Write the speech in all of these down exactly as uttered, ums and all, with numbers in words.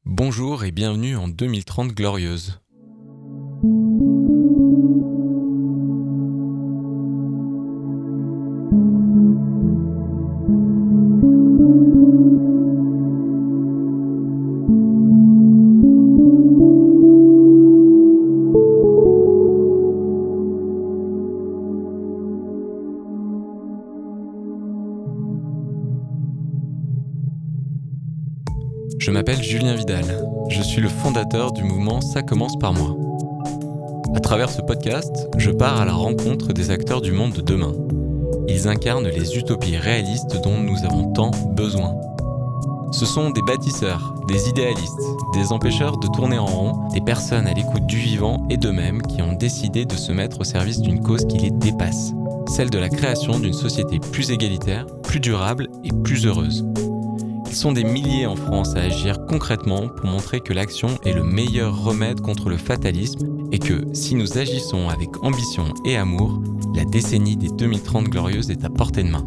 Bonjour et bienvenue en deux mille trente glorieuse. Je m'appelle Julien Vidal, je suis le fondateur du mouvement Ça commence par moi. À travers ce podcast, je pars à la rencontre des acteurs du monde de demain. Ils incarnent les utopies réalistes dont nous avons tant besoin. Ce sont des bâtisseurs, des idéalistes, des empêcheurs de tourner en rond, des personnes à l'écoute du vivant et d'eux-mêmes qui ont décidé de se mettre au service d'une cause qui les dépasse, celle de la création d'une société plus égalitaire, plus durable et plus heureuse. Ils sont des milliers en France à agir concrètement pour montrer que l'action est le meilleur remède contre le fatalisme et que, si nous agissons avec ambition et amour, la décennie des deux mille trente glorieuses est à portée de main.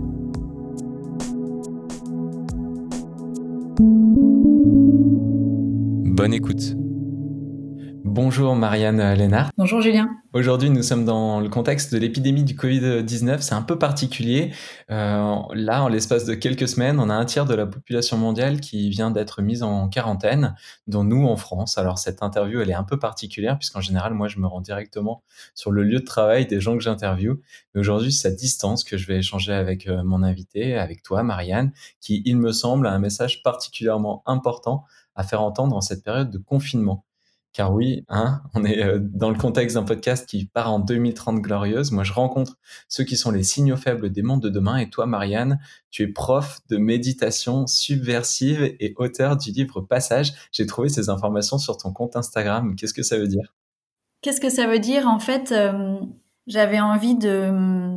Bonne écoute. Bonjour Marianne Lénart. Bonjour Julien. Aujourd'hui, nous sommes dans le contexte de l'épidémie du covid dix-neuf. C'est un peu particulier. Euh, là, en l'espace de quelques semaines, on a un tiers de la population mondiale qui vient d'être mise en quarantaine, dont nous en France. Alors, cette interview, elle est un peu particulière puisqu'en général, moi, je me rends directement sur le lieu de travail des gens que j'interviewe. Mais aujourd'hui, c'est à distance que je vais échanger avec euh, mon invité, avec toi, Marianne, qui, il me semble, a un message particulièrement important à faire entendre en cette période de confinement. Car oui, hein, on est dans le contexte d'un podcast qui part en deux mille trente glorieuse. Moi, je rencontre ceux qui sont les signaux faibles des mondes de demain. Et toi, Marianne, tu es prof de méditation subversive et auteur du livre Passage. J'ai trouvé ces informations sur ton compte Instagram. Qu'est-ce que ça veut dire ? Qu'est-ce que ça veut dire ? En fait, euh, j'avais envie de,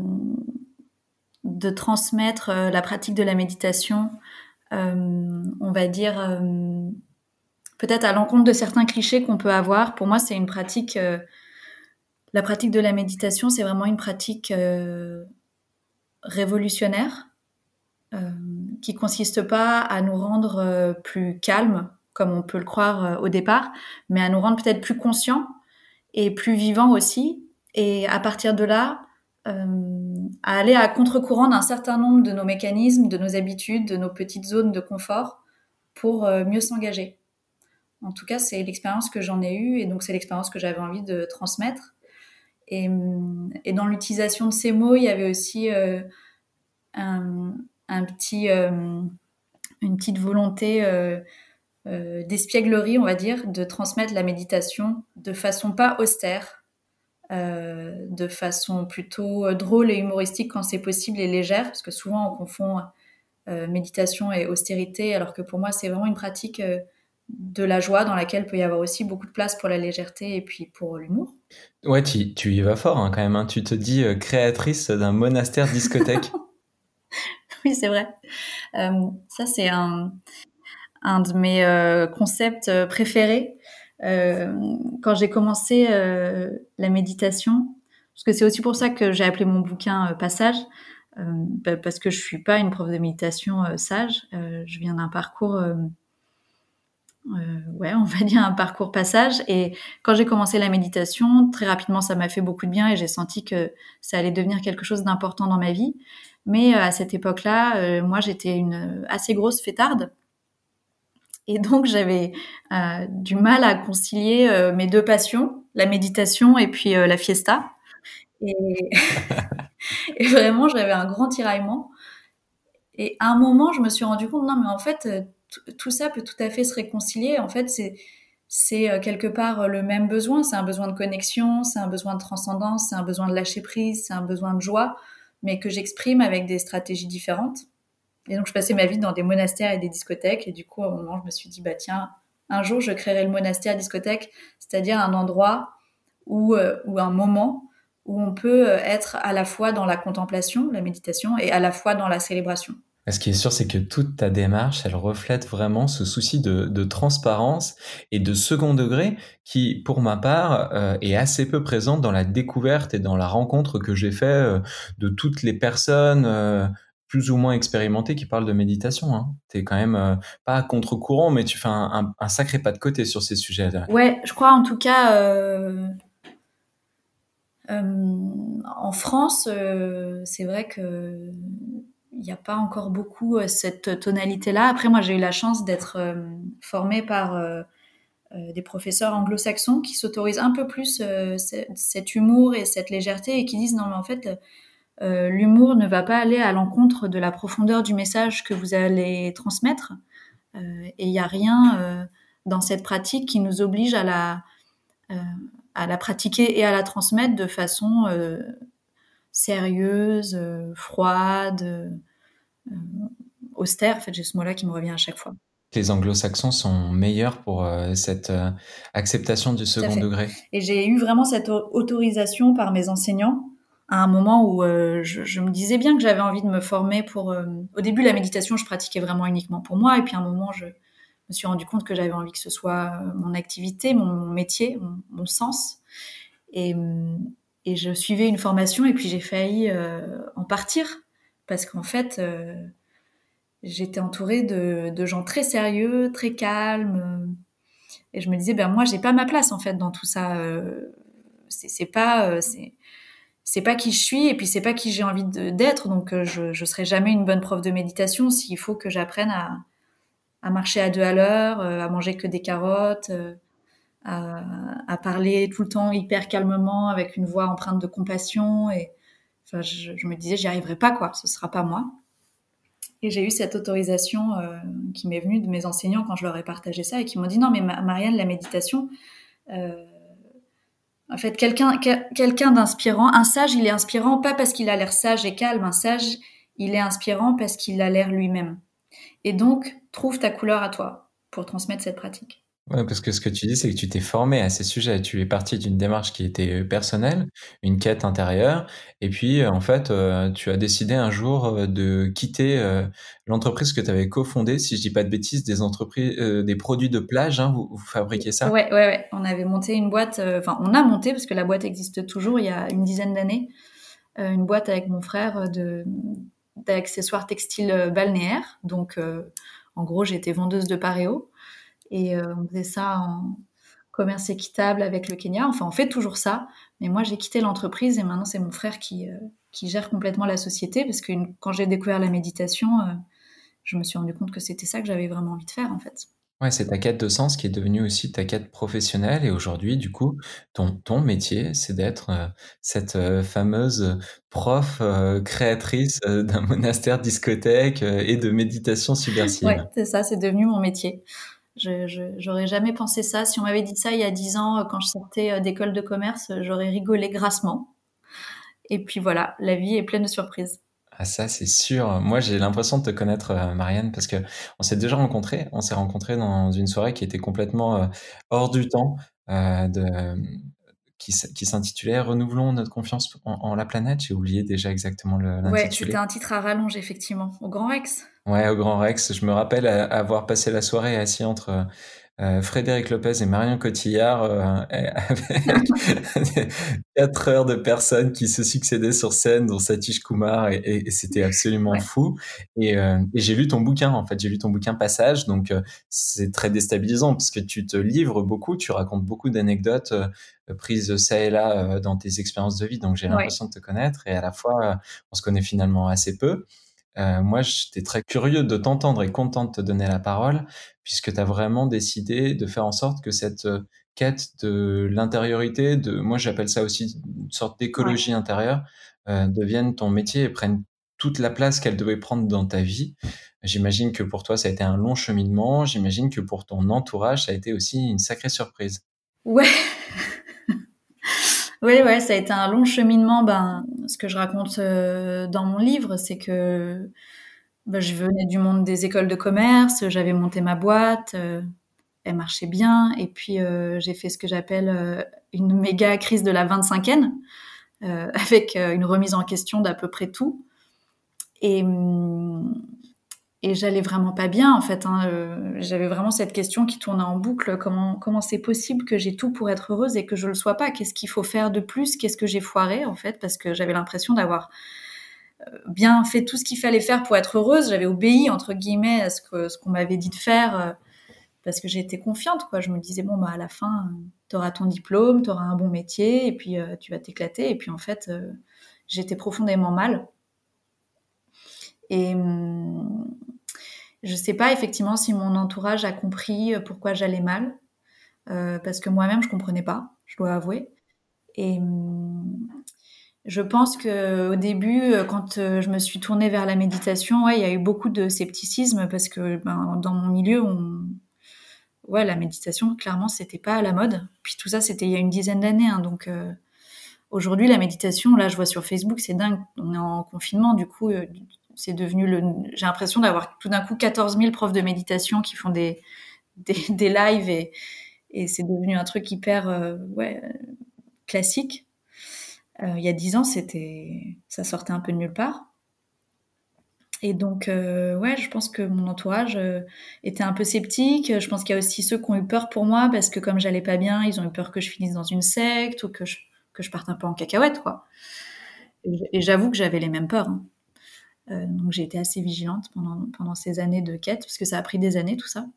de transmettre euh, la pratique de la méditation, euh, on va dire... Euh, peut-être à l'encontre de certains clichés qu'on peut avoir. Pour moi, c'est une pratique... Euh, la pratique de la méditation, c'est vraiment une pratique euh, révolutionnaire euh, qui consiste pas à nous rendre euh, plus calmes, comme on peut le croire euh, au départ, mais à nous rendre peut-être plus conscients et plus vivants aussi. Et à partir de là, euh, à aller à contre-courant d'un certain nombre de nos mécanismes, de nos habitudes, de nos petites zones de confort pour euh, mieux s'engager. En tout cas, c'est l'expérience que j'en ai eue et donc c'est l'expérience que j'avais envie de transmettre. Et, et dans l'utilisation de ces mots, il y avait aussi euh, un, un petit, euh, une petite volonté euh, euh, d'espièglerie, on va dire, de transmettre la méditation de façon pas austère, euh, de façon plutôt drôle et humoristique quand c'est possible et légère, parce que souvent on confond euh, méditation et austérité, alors que pour moi c'est vraiment une pratique... Euh, de la joie dans laquelle peut y avoir aussi beaucoup de place pour la légèreté et puis pour l'humour. Ouais, tu, tu y vas fort hein, quand même. Hein. Tu te dis euh, créatrice d'un monastère discothèque. Oui, c'est vrai. Euh, ça, c'est un, un de mes euh, concepts préférés. Euh, quand j'ai commencé euh, la méditation, parce que c'est aussi pour ça que j'ai appelé mon bouquin euh, Passage, euh, bah, parce que je suis pas une prof de méditation euh, sage. Euh, je viens d'un parcours... Euh, Euh, ouais, on va dire un parcours passage. Et quand j'ai commencé la méditation, très rapidement, ça m'a fait beaucoup de bien et j'ai senti que ça allait devenir quelque chose d'important dans ma vie. Mais euh, à cette époque-là, euh, moi, j'étais une assez grosse fêtarde. Et donc, j'avais euh, du mal à concilier euh, mes deux passions, la méditation et puis euh, la fiesta. Et, et vraiment, j'avais un grand tiraillement. Et à un moment, je me suis rendu compte, non, mais en fait, tout ça peut tout à fait se réconcilier. En fait, c'est, c'est quelque part le même besoin. C'est un besoin de connexion, c'est un besoin de transcendance, c'est un besoin de lâcher prise, c'est un besoin de joie, mais que j'exprime avec des stratégies différentes. Et donc, je passais ma vie dans des monastères et des discothèques. Et du coup, à un moment, je me suis dit, bah tiens, un jour, je créerai le monastère discothèque, c'est-à-dire un endroit où, euh, ou un moment où on peut être à la fois dans la contemplation, la méditation, et à la fois dans la célébration. Ce qui est sûr, c'est que toute ta démarche, elle reflète vraiment ce souci de, de transparence et de second degré qui, pour ma part, euh, est assez peu présente dans la découverte et dans la rencontre que j'ai fait euh, de toutes les personnes euh, plus ou moins expérimentés qui parlent de méditation, hein. Tu es quand même, heu, pas à contre-courant, mais tu fais un un un sacré pas de côté sur ces sujets-là. Ouais, je crois en tout cas, heu, hem, en France, heu, c'est vrai que il y a pas encore beaucoup, heu, cette tonalité-là. Après moi, j'ai eu la chance d'être, hem, formée par, heu heu, des professeurs anglo-saxons qui s'autorisent un peu plus, heu, ce cet humour et cette légèreté et qui disent: «Non mais en fait, heu, l'humour ne va pas aller à l'encontre de la profondeur du message que vous allez transmettre, heu, et il y a rien, heu, dans cette pratique qui nous oblige à la, heu, à la pratiquer et à la transmettre de façon, heu, sérieuse, heu, froide, heu, austère». En fait, j'ai ce mot-là qui me revient à chaque fois. Les anglo-saxons sont meilleurs pour, heu, cette, heu, acceptation du Tout à second fait. degré. Et j'ai eu vraiment cette au autorisation par mes enseignants à un moment où, heu, je je me disais bien que j'avais envie de me former pour, hem au début, la méditation, je pratiquais vraiment uniquement pour moi et puis à un moment, je me suis rendu compte que j'avais envie que ce soit, heu, mon activité, mon mon métier, mon mon sens et mmh et je suivais une formation et puis j'ai failli, heu, en partir parce qu'en fait, heu, j'étais entourée de de gens très sérieux, très calmes, et je me disais: «Ben, moi, j'ai pas ma place, en fait, dans tout ça, heu, c'est c'est pas, heu, c'est c'est pas qui je suis et puis c'est pas qui j'ai envie de d'être donc heu, je je serai jamais une bonne prof de méditation s'il faut que j'apprenne à à marcher à deux à l'heure, heu, à manger que des carottes, heu, à à parler tout le temps hyper calmement avec une voix empreinte de compassion» et enfin, je je me disais: «J'y arriverai pas, quoi, ce sera pas moi» et j'ai eu cette autorisation, heu, qui m'est venue de mes enseignants quand je leur ai partagé ça et qui m'ont dit: «Non mais Ma Marianne, la méditation, heu, en fait, quelqu'un quel quelqu'un d'inspirant, un sage, il est inspirant pas parce qu'il a l'air sage et calme, un sage, il est inspirant parce qu'il a l'air lui-même. Et donc, trouve ta couleur à toi pour transmettre cette pratique». Ouais, parce que ce que tu dis, c'est que tu t'es formé à ces sujets. Tu es parti d'une démarche qui était, heu, personnelle, une quête intérieure et puis, heu, en fait, heu, tu as décidé un jour, heu, de quitter, heu, l'entreprise que tu avais cofondée, si je dis pas de bêtises, des entreprises, heu, des produits de plage, hein, vous vous fabriquez ça? Ouais, ouais, ouais, on avait monté une boîte, heu, enfin, on a monté parce que la boîte existe toujours, il y a une dizaine d'années, heu, une boîte avec mon frère, heu, de d'accessoires textiles, heu, balnéaires. Donc, heu, en gros, j'étais vendeuse de paréos et heu, on faisait ça en commerce équitable avec le Kenya. Enfin, on fait toujours ça, mais moi, j'ai quitté l'entreprise et maintenant, c'est mon frère qui, heu, qui gère complètement la société parce que une quand j'ai découvert la méditation, heu, je me suis rendu compte que c'était ça que j'avais vraiment envie de faire, en fait. Ouais, c'est ta quête de sens qui est devenue aussi ta quête professionnelle et aujourd'hui, du coup, ton ton métier, c'est d'être, heu, cette, heu, fameuse, prof, heu, créatrice, heu, d'un monastère discothèque, heu et de méditation Ouais, submersive. c'est ça, c'est devenu mon métier. Je je j'aurais jamais pensé ça. Si on m'avait dit ça il y a dix ans, heu, quand je sortais, heu, d'école de commerce, heu, j'aurais rigolé grassement et puis voilà, la vie est pleine de surprises. Ah ça, c'est sûr. Moi, j'ai l'impression de te connaître, heu, Marianne, parce que on s'est déjà rencontrés. On s'est rencontrés dans une soirée qui était complètement, heu, hors du temps, heu, de, hem, qui s qui s'intitulait «Renouvelons notre confiance en en la planète». J'ai oublié déjà exactement le Ouais, c'était l'intitulé. un titre à rallonge effectivement, au Grand Rex. Ouais, au Grand Rex. Je me rappelle a avoir passé la soirée assis entre, heu, Frédéric Lopez et Marion Cotillard, heu, et avec quatre heures de personnes qui se succédaient sur scène, dont Satish Kumar et et et c'était absolument Ouais. fou et heu et j'ai lu ton bouquin, en fait, j'ai lu ton bouquin Passage, donc heu, c'est très déstabilisant parce que tu te livres beaucoup, tu racontes beaucoup d'anecdotes, heu, prises ça et là, heu, dans tes expériences de vie, donc j'ai Ouais. l'impression de te connaître et à la fois, heu, on se connaît finalement assez peu. Heu, moi, j'étais très curieux de t'entendre et content de te donner la parole, puisque tu as vraiment décidé de faire en sorte que cette, heu, quête de l'intériorité, de moi j'appelle ça aussi une sorte Ouais. d'écologie intérieure, heu, devienne ton métier et prenne toute la place qu'elle devait prendre dans ta vie. J'imagine que pour toi, ça a été un long cheminement, j'imagine que pour ton entourage, ça a été aussi une sacrée surprise. Ouais. Oui, ouais, ça a été un long cheminement. Ben, ce que je raconte, heu, dans mon livre, c'est que, bah, je venais du monde des écoles de commerce, j'avais monté ma boîte, heu, elle marchait bien et puis, heu, j'ai fait ce que j'appelle, heu, une méga crise de la vingt-cinquaine, heu, avec, heu, une remise en question d'à peu près tout et mmh et j'allais vraiment pas bien en fait, hein, heu, j'avais vraiment cette question qui tournait en boucle: «Comment comment c'est possible que j'ai tout pour être heureuse et que je le sois pas? Qu'est-ce qu'il faut faire de plus? Qu'est-ce que j'ai foiré?» en fait, parce que j'avais l'impression d'avoir, bien fait tout ce qu'il fallait faire pour être heureuse. J'avais obéi entre guillemets à ce que ce qu'on m'avait dit de faire euh, parce que j'étais confiante, quoi. Je me disais bon bah à la fin, euh, t'auras ton diplôme, t'auras un bon métier et puis euh, tu vas t'éclater. Et puis en fait, euh, j'étais profondément mal. Et hum, je sais pas effectivement si mon entourage a compris pourquoi j'allais mal, euh, parce que moi-même je comprenais pas, je dois avouer. Et hum, je pense que au début, quand euh, je me suis tournée vers la méditation, ouais, il y a eu beaucoup de scepticisme parce que ben, dans mon milieu, on... ouais, la méditation, clairement, c'était pas à la mode. Puis tout ça, c'était il y a une dizaine d'années. Hein, donc euh, aujourd'hui, la méditation, là, je vois sur Facebook, c'est dingue. On est en confinement, du coup, euh, c'est devenu le. J'ai l'impression d'avoir tout d'un coup quatorze mille profs de méditation qui font des des, des lives et, et c'est devenu un truc hyper euh, ouais classique. Euh, il y a dix ans, c'était, ça sortait un peu de nulle part. Et donc, euh, ouais, je pense que mon entourage euh, était un peu sceptique. Je pense qu'il y a aussi ceux qui ont eu peur pour moi parce que comme j'allais pas bien, ils ont eu peur que je finisse dans une secte ou que je, que je parte un peu en cacahuète, quoi. Et, et j'avoue que j'avais les mêmes peurs. Hein. Euh, donc j'ai été assez vigilante pendant, pendant ces années de quête parce que ça a pris des années, tout ça.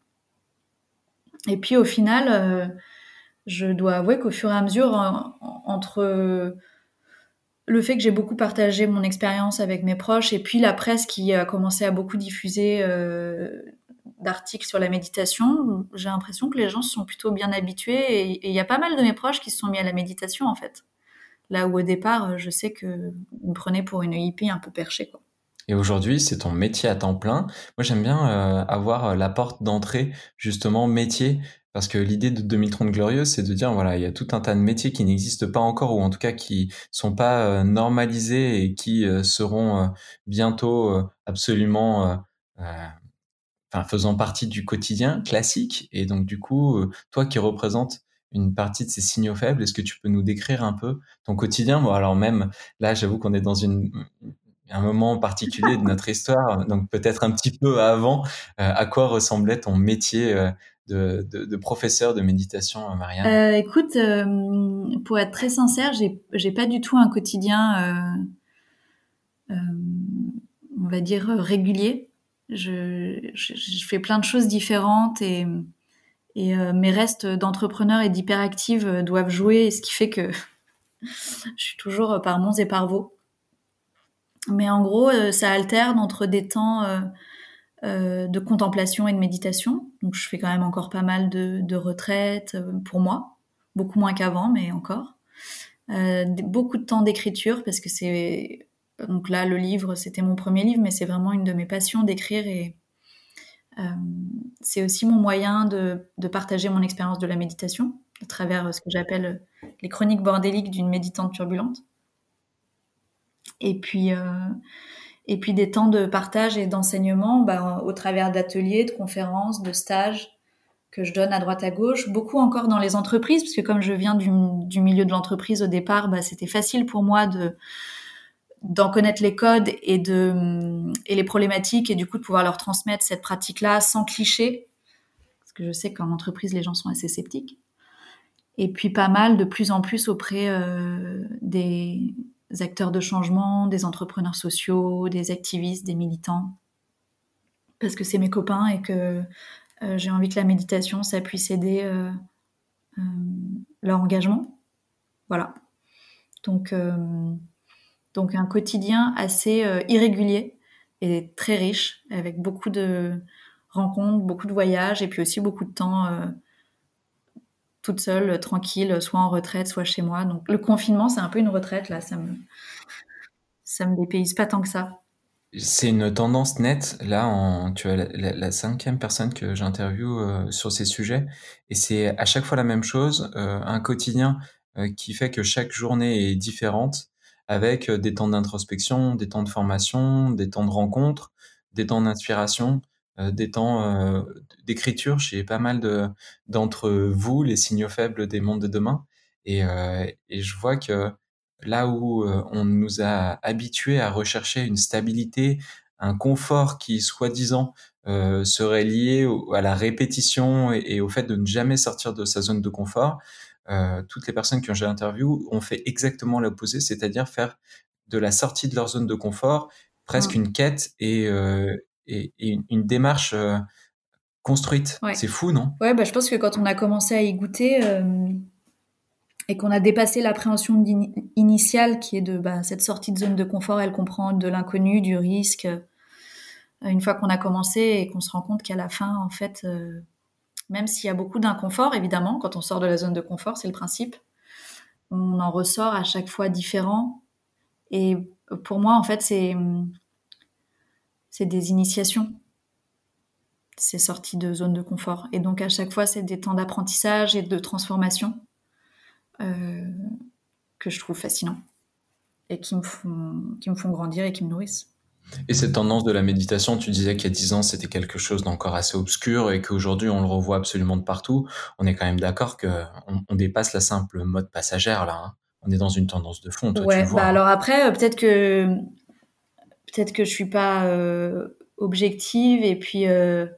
Et puis au final, euh, je dois avouer qu'au fur et à mesure, en, en, entre le fait que j'ai beaucoup partagé mon expérience avec mes proches et puis la presse qui a commencé à beaucoup diffuser euh, d'articles sur la méditation, j'ai l'impression que les gens se sont plutôt bien habitués et il y a pas mal de mes proches qui se sont mis à la méditation en fait. Là où au départ, je sais qu'ils me prenaient pour une hippie un peu perchée, quoi. Et aujourd'hui, c'est ton métier à temps plein. Moi, j'aime bien euh, avoir euh, la porte d'entrée, justement, métier, parce que l'idée de deux mille trente Glorieuse, c'est de dire, voilà, il y a tout un tas de métiers qui n'existent pas encore, ou en tout cas qui sont pas euh, normalisés et qui euh, seront euh, bientôt euh, absolument, euh, euh, enfin, faisant partie du quotidien classique. Et donc, du coup, euh, toi qui représentes une partie de ces signaux faibles, est-ce que tu peux nous décrire un peu ton quotidien? Bon, alors même, là, j'avoue qu'on est dans une un moment particulier de notre histoire, donc peut-être un petit peu avant, euh, à quoi ressemblait ton métier euh, de, de, de professeur de méditation, euh, Marianne? Euh, écoute, euh, pour être très sincère, j'ai, j'ai pas du tout un quotidien, euh, euh, on va dire, régulier. Je, je, je fais plein de choses différentes et, et euh, mes restes d'entrepreneur et d'hyperactive euh, doivent jouer, ce qui fait que je suis toujours par monts et par vaux. Mais en gros, euh, ça alterne entre des temps euh, euh, de contemplation et de méditation. Donc je fais quand même encore pas mal de, de retraites euh, pour moi, beaucoup moins qu'avant, mais encore. Euh, beaucoup de temps d'écriture parce que c'est donc là le livre c'était mon premier livre, mais c'est vraiment une de mes passions d'écrire et euh, c'est aussi mon moyen de, de partager mon expérience de la méditation à travers ce que j'appelle les chroniques bordéliques d'une méditante turbulente. Et puis euh, et puis des temps de partage et d'enseignement bah, au travers d'ateliers, de conférences, de stages que je donne à droite à gauche, beaucoup encore dans les entreprises, parce que comme je viens du, du milieu de l'entreprise au départ, bah, c'était facile pour moi de d'en connaître les codes et de et les problématiques et du coup de pouvoir leur transmettre cette pratique-là sans cliché, parce que je sais qu'en entreprise les gens sont assez sceptiques. Et puis pas mal de plus en plus auprès euh, des acteurs de changement, des entrepreneurs sociaux, des activistes, des militants, parce que c'est mes copains et que euh, j'ai envie que la méditation ça puisse aider euh, euh, leur engagement. Voilà. Donc, euh, donc un quotidien assez euh, irrégulier et très riche, avec beaucoup de rencontres, beaucoup de voyages et puis aussi beaucoup de temps euh, toute seule, tranquille, soit en retraite, soit chez moi. Donc le confinement, c'est un peu une retraite là, ça me ça me dépayse pas tant que ça. C'est une tendance nette. Là, en, tu as la, la- la cinquième personne que j'interviewe euh, sur ces sujets, et c'est à chaque fois la même chose, euh, un quotidien euh, qui fait que chaque journée est différente, avec euh, des temps d'introspection, des temps de formation, des temps de rencontre, des temps d'inspiration, euh, des temps euh, d'écriture chez pas mal de d'entre vous, les signaux faibles des mondes de demain. Et, euh, et je vois que là où euh, on nous a habitués à rechercher une stabilité, un confort qui, soi-disant, euh, serait lié au- à la répétition et, et au fait de ne jamais sortir de sa zone de confort, euh, toutes les personnes que j'ai interviewées ont fait exactement l'opposé, c'est-à-dire faire de la sortie de leur zone de confort, presque Mmh. une quête et, euh, et, et une, une démarche euh, construite. Ouais. C'est fou, non? Ouais, bah, je pense que quand on a commencé à y goûter euh, et qu'on a dépassé l'appréhension initiale qui est de bah, cette sortie de zone de confort, elle comprend de l'inconnu, du risque. Euh, une fois qu'on a commencé et qu'on se rend compte qu'à la fin, en fait, euh, même s'il y a beaucoup d'inconfort, évidemment, quand on sort de la zone de confort, c'est le principe, on en ressort à chaque fois différent. Et pour moi, en fait, c'est, c'est des initiations, ces sorties de zone de confort. Et donc, à chaque fois, c'est des temps d'apprentissage et de transformation euh, que je trouve fascinants et qui me font, qui me font grandir et qui me nourrissent. Et cette tendance de la méditation, tu disais qu'il y a dix ans, c'était quelque chose d'encore assez obscur et qu'aujourd'hui, on le revoit absolument de partout. On est quand même d'accord qu'on on dépasse la simple mode passagère, là. Hein. On est dans une tendance de fond, toi, tu Ouais, le vois. bah Hein. alors après, peut-être que, peut-être que je suis pas euh, objective et puis, euh,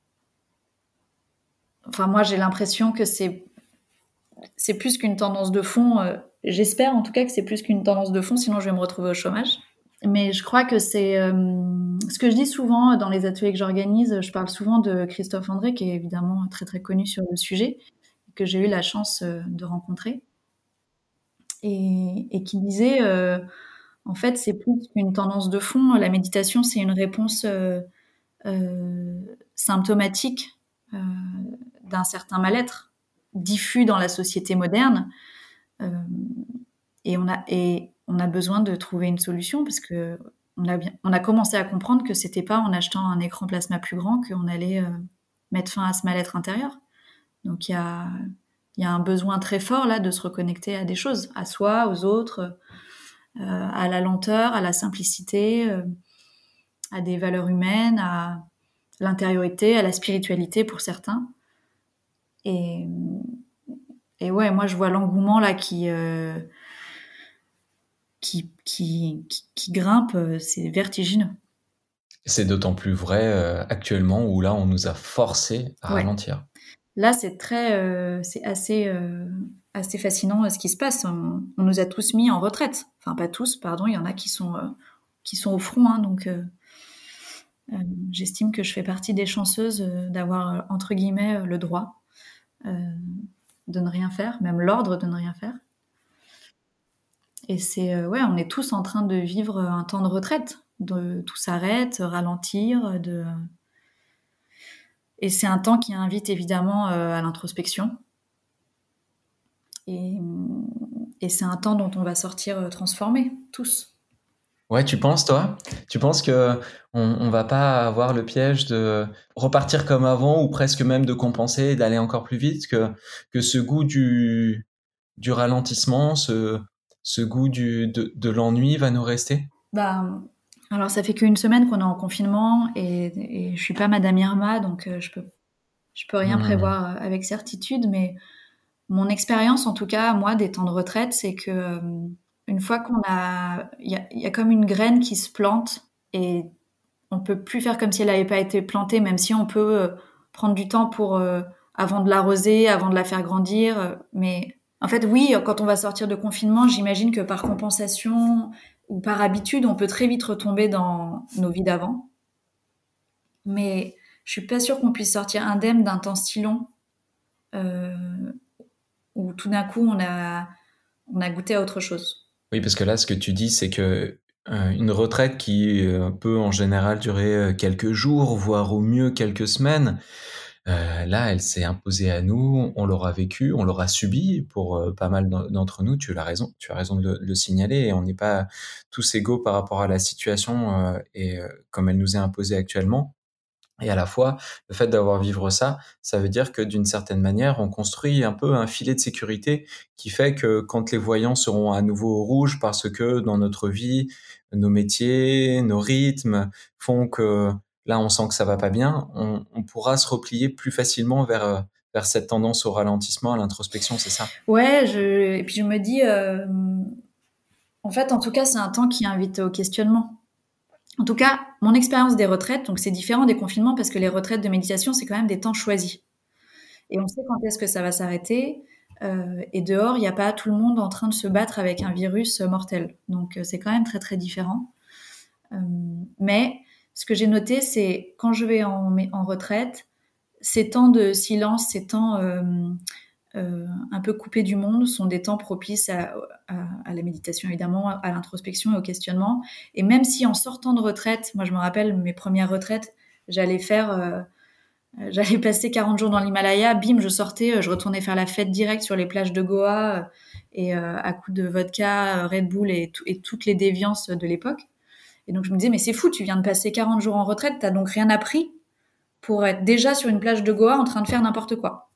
enfin, moi, j'ai l'impression que c'est, c'est plus qu'une tendance de fond. Euh, j'espère en tout cas que c'est plus qu'une tendance de fond, sinon je vais me retrouver au chômage. Mais je crois que c'est euh, ce que je dis souvent dans les ateliers que j'organise. Je parle souvent de Christophe André, qui est évidemment très très connu sur le sujet, que j'ai eu la chance euh, de rencontrer, et, et qui disait, euh, en fait, c'est plus qu'une tendance de fond. La méditation, c'est une réponse euh, euh, symptomatique euh, d'un certain mal-être diffus dans la société moderne. Euh, et on a et on a besoin de trouver une solution parce que on a bien, on a commencé à comprendre que c'était pas en achetant un écran plasma plus grand qu'on allait euh, mettre fin à ce mal-être intérieur. Donc il y a il y a un besoin très fort là de se reconnecter à des choses, à soi, aux autres, euh, à la lenteur, à la simplicité, euh, à des valeurs humaines, à l'intériorité, à la spiritualité pour certains. Et, et ouais, moi je vois l'engouement là qui euh, qui, qui, qui, qui grimpe, euh, c'est vertigineux. C'est d'autant plus vrai euh, actuellement où là, on nous a forcés à Ouais. ralentir. Là, c'est très, euh, c'est assez, euh, assez fascinant euh, ce qui se passe. On, on nous a tous mis en retraite. Enfin, pas tous, pardon. Il y en a qui sont, euh, qui sont au front. Hein, donc, euh, euh, j'estime que je fais partie des chanceuses euh, d'avoir euh, entre guillemets euh, le droit euh, de ne rien faire, même l'ordre de ne rien faire. Et c'est, euh, ouais, on est tous en train de vivre un temps de retraite. De tout s'arrête, ralentir, de Et c'est un temps qui invite évidemment euh, à l'introspection. Et, et c'est un temps dont on va sortir euh, transformés, tous. Ouais, tu penses, toi? Tu penses que on, on va pas avoir le piège de repartir comme avant ou presque même de compenser et d'aller encore plus vite que, que ce goût du, du ralentissement, ce, ce goût du, de, de l'ennui va nous rester? Bah, alors, ça fait qu'une semaine qu'on est en confinement et, et je suis pas Madame Irma, donc euh, je peux, je peux rien Hmm. prévoir avec certitude. Mais mon expérience, en tout cas, moi, des temps de retraite, c'est que euh, une fois qu'on a, il y a, y a comme une graine qui se plante et on peut plus faire comme si elle n'avait pas été plantée, même si on peut euh, prendre du temps pour euh, avant de l'arroser, avant de la faire grandir. euh, Mais en fait, oui, quand on va sortir de confinement, j'imagine que par compensation ou par habitude, on peut très vite retomber dans nos vies d'avant. Mais je suis pas sûre qu'on puisse sortir indemne d'un temps si long euh, où tout d'un coup on a on a goûté à autre chose. Oui, parce que là, ce que tu dis, c'est que euh, une retraite qui euh, peut en général durer euh, quelques jours, voire au mieux quelques semaines, euh, là, elle s'est imposée à nous, on l'aura vécu, on l'aura subi pour euh, pas mal d'en- d'entre nous. Tu as raison, tu as raison de le, de le signaler. Et on n'est pas tous égaux par rapport à la situation euh, et euh, comme elle nous est imposée actuellement. Et à la fois, le fait d'avoir vivre ça, ça veut dire que d'une certaine manière, on construit un peu un filet de sécurité qui fait que quand les voyants seront à nouveau au rouge parce que dans notre vie, nos métiers, nos rythmes font que là, on sent que ça va pas bien, on, on pourra se replier plus facilement vers, euh, vers cette tendance au ralentissement, à l'introspection, c'est ça? Ouais, je et puis je me dis euh, en fait, en tout cas, c'est un temps qui invite au questionnement. En tout cas, mon expérience des retraites, donc c'est différent des confinements parce que les retraites de méditation, c'est quand même des temps choisis. Et on sait quand est-ce que ça va s'arrêter. Euh, et dehors, il n'y a pas tout le monde en train de se battre avec un virus mortel. Donc, euh, c'est quand même très, très différent. Euh, mais ce que j'ai noté, c'est quand je vais en, en retraite, ces temps de silence, ces temps euh, euh, un peu coupés du monde sont des temps propices à, à, à la méditation, évidemment, à l'introspection et au questionnement. Et même si en sortant de retraite, moi je me rappelle mes premières retraites, j'allais faire... Euh, J'allais passer quarante jours dans l'Himalaya, bim, je sortais, je retournais faire la fête directe sur les plages de Goa et euh, à coups de vodka, Red Bull et, tout, et toutes les déviances de l'époque. Et donc je me disais, mais c'est fou, tu viens de passer quarante jours en retraite, t'as donc rien appris pour être déjà sur une plage de Goa en train de faire n'importe quoi.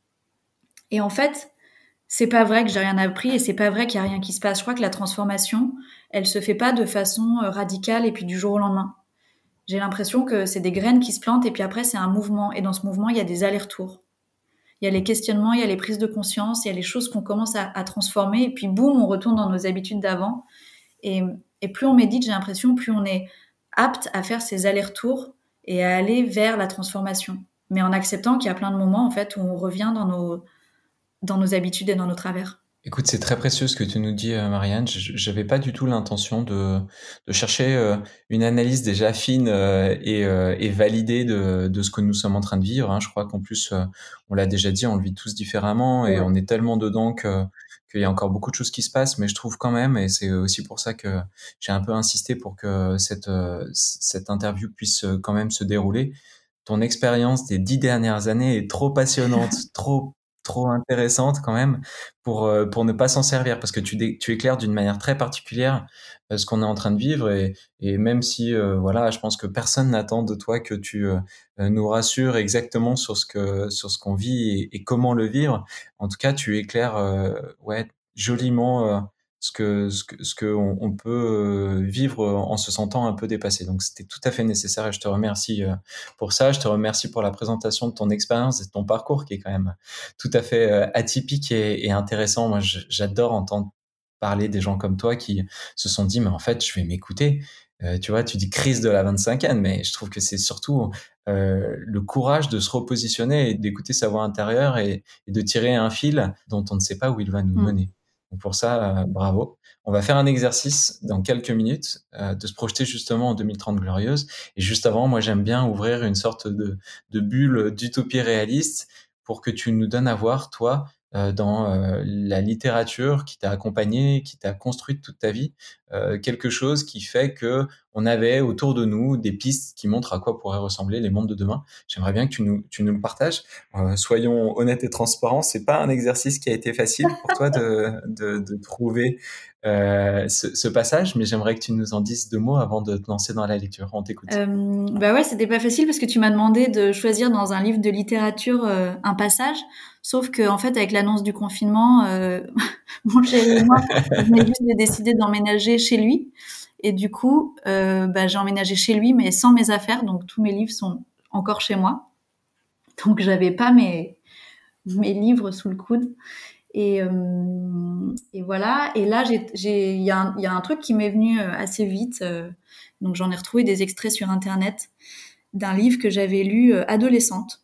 Et en fait, c'est pas vrai que j'ai rien appris et c'est pas vrai qu'il y a rien qui se passe. Je crois que la transformation, elle se fait pas de façon radicale et puis du jour au lendemain. J'ai l'impression que c'est des graines qui se plantent et puis après c'est un mouvement. Et dans ce mouvement, il y a des allers-retours. Il y a les questionnements, il y a les prises de conscience, il y a les choses qu'on commence à, à transformer et puis boum, on retourne dans nos habitudes d'avant. Et, et plus on médite, j'ai l'impression, plus on est apte à faire ces allers-retours et à aller vers la transformation. Mais en acceptant qu'il y a plein de moments en fait où on revient dans nos, dans nos habitudes et dans nos travers. Écoute, c'est très précieux ce que tu nous dis, euh, Marianne. Je n'avais pas du tout l'intention de, de chercher euh, une analyse déjà fine euh, et, euh, et validée de, de ce que nous sommes en train de vivre. Hein. Je crois qu'en plus, euh, on l'a déjà dit, on le vit tous différemment et Ouais. on est tellement dedans que, qu'il y a encore beaucoup de choses qui se passent. Mais je trouve quand même, et c'est aussi pour ça que j'ai un peu insisté pour que cette, euh, cette interview puisse euh, quand même se dérouler. Ton expérience des dix dernières années est trop passionnante, trop trop intéressante quand même pour euh, pour ne pas s'en servir parce que tu dé- tu éclaires d'une manière très particulière euh, ce qu'on est en train de vivre et et même si euh, voilà, je pense que personne n'attend de toi que tu euh, nous rassures exactement sur ce que sur ce qu'on vit et, et comment le vivre. En tout cas, tu éclaires euh, ouais joliment euh, ce que ce que ce que on, on peut euh, vivre en se sentant un peu dépassé. Donc c'était tout à fait nécessaire et je te remercie euh, pour ça. Je te remercie pour la présentation de ton expérience et de ton parcours qui est quand même tout à fait euh, atypique et, et intéressant. Moi, je- j'adore entendre parler des gens comme toi qui se sont dit, mais en fait, je vais m'écouter. Euh, tu vois, tu dis crise de la vingt-cinquaine, mais je trouve que c'est surtout euh, le courage de se repositionner et d'écouter sa voix intérieure et, et de tirer un fil dont on ne sait pas où il va nous Mm. mener. Donc pour ça, euh, bravo. On va faire un exercice dans quelques minutes euh, de se projeter justement en deux mille trente glorieuse. Et juste avant, moi, j'aime bien ouvrir une sorte de, de bulle d'utopie réaliste pour que tu nous donnes à voir, toi, euh, dans euh, la littérature qui t'a accompagné, qui t'a construite toute ta vie, euh, quelque chose qui fait que on avait autour de nous des pistes qui montrent à quoi pourraient ressembler les mondes de demain. J'aimerais bien que tu nous, tu nous le partages. Euh, soyons honnêtes et transparents, c'est pas un exercice qui a été facile pour toi de, de, de trouver euh, ce, ce passage, mais j'aimerais que tu nous en dises deux mots avant de te lancer dans la lecture. On t'écoute. Euh, bah ouais, c'était pas facile parce que tu m'as demandé de choisir dans un livre de littérature euh, un passage. Sauf que en fait, avec l'annonce du confinement, euh, mon chéri et moi, on venait juste de décider d'emménager chez lui. Et du coup, euh, bah, j'ai emménagé chez lui, mais sans mes affaires. Donc tous mes livres sont encore chez moi. Donc j'avais pas mes mes livres sous le coude. Et, euh, et voilà. Et là, j'ai, j'ai, il y a un, il y a un truc qui m'est venu euh, assez vite. Euh, donc, j'en ai retrouvé des extraits sur Internet d'un livre que j'avais lu euh, adolescente,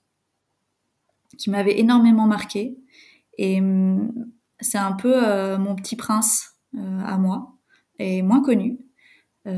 qui m'avait énormément marqué. Et euh, c'est un peu euh, mon petit prince euh, à moi, et moins connu. Euh,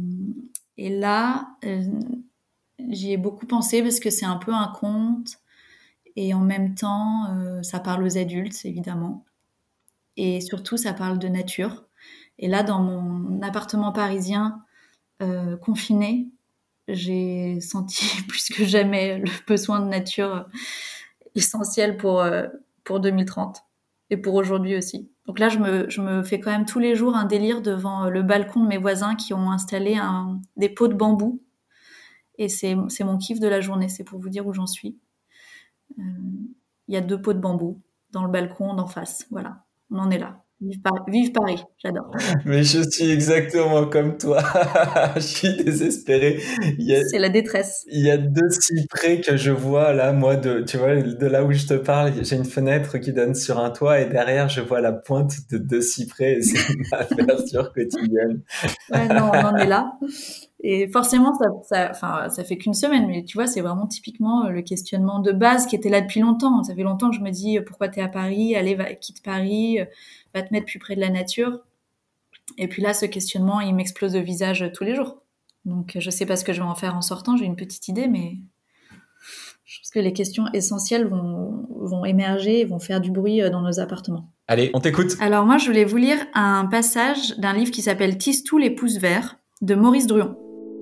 et là, euh, j'y ai beaucoup pensé parce que c'est un peu un conte. Et en même temps, euh, ça parle aux adultes, évidemment. Et surtout, ça parle de nature. Et là, dans mon appartement parisien euh, confiné, j'ai senti plus que jamais le besoin de nature essentiel pour, euh, pour deux mille trente et pour aujourd'hui aussi. Donc là, je me, je me fais quand même tous les jours un délire devant le balcon de mes voisins qui ont installé un, des pots de bambou. Et c'est, c'est mon kiff de la journée, c'est pour vous dire où j'en suis. Il euh, y a deux pots de bambou dans le balcon d'en face. Voilà, on en est là. Vive Paris, vive Paris, j'adore. Mais je suis exactement comme toi. Je suis désespéré. Il y a, C'est la détresse. il y a deux cyprès que je vois là, moi, de, tu vois, de là où je te parle. J'ai une fenêtre qui donne sur un toit et derrière, je vois la pointe de deux cyprès et c'est ma verdure quotidienne. Ouais, non, on en est là. Et forcément, ça, ça, enfin, ça fait qu'une semaine, mais tu vois, c'est vraiment typiquement le questionnement de base qui était là depuis longtemps. Ça fait longtemps que je me dis pourquoi t'es à Paris, allez, va, quitte Paris, va te mettre plus près de la nature. Et puis là, ce questionnement, il m'explose au visage tous les jours. Donc, je sais pas ce que je vais en faire en sortant. J'ai une petite idée, mais je pense que les questions essentielles vont, vont émerger et vont faire du bruit dans nos appartements. Allez, on t'écoute. Alors moi, je voulais vous lire un passage d'un livre qui s'appelle « Tisse-tout les pouces verts » de Maurice Druon.